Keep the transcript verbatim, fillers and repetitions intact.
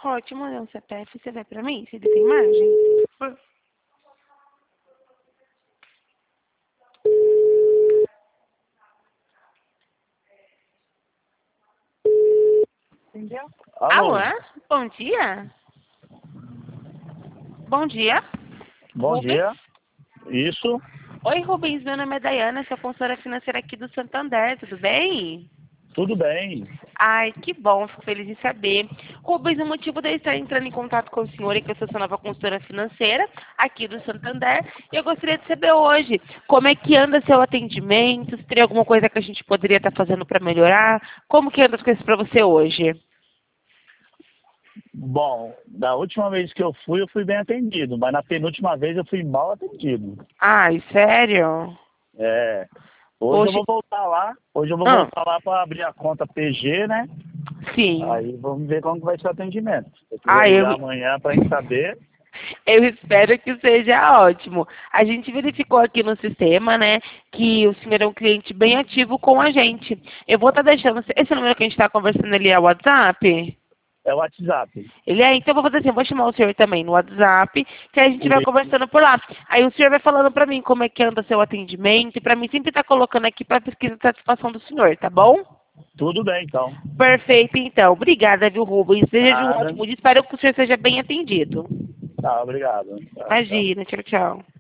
Ótimo, é um C P F, você vai pra mim? Você tem imagem? Por- Entendeu? Alô? Alô, Bom dia? Bom dia? bom Rubens? dia. Isso, Oi, Rubens, meu nome é Daiana, sou consultora financeira aqui do Santander, tudo bem? tudo bem. Ai, que bom, fico feliz em saber. Rubens, o motivo de eu estar entrando em contato com o senhor é que eu sou sua nova consultora financeira aqui do Santander e eu gostaria de saber hoje como é que anda seu atendimento, se tem alguma coisa que a gente poderia estar fazendo para melhorar, como que anda as coisas para você hoje? Bom, da última vez que eu fui, eu fui bem atendido, mas na penúltima vez eu fui mal atendido. Ai, sério? É, hoje eu Hoje, vou voltar lá, hoje eu vou ah, voltar lá para abrir a conta P G, né? sim. Aí vamos ver como que vai ser o atendimento. Se eu quiser Ai, eu, ligar amanhã para gente saber, eu espero que seja ótimo. A gente verificou aqui no sistema, né, que o senhor é um cliente bem ativo com a gente. Eu vou estar deixando. Esse número que a gente está conversando ali é o WhatsApp? é o WhatsApp. Ele é, então eu vou fazer assim, eu vou chamar o senhor também no WhatsApp, que a gente vai E- conversando por lá. Aí o senhor vai falando pra mim como é que anda seu atendimento, e pra mim sempre tá colocando aqui pra pesquisa de satisfação do senhor, tá bom? Tudo bem, então. Perfeito, então. Obrigada, viu, Rubens? Desejo um Nada. ótimo dia. Espero que o senhor seja bem atendido. Tá, obrigado. Tchau, tchau. Imagina, tchau, tchau.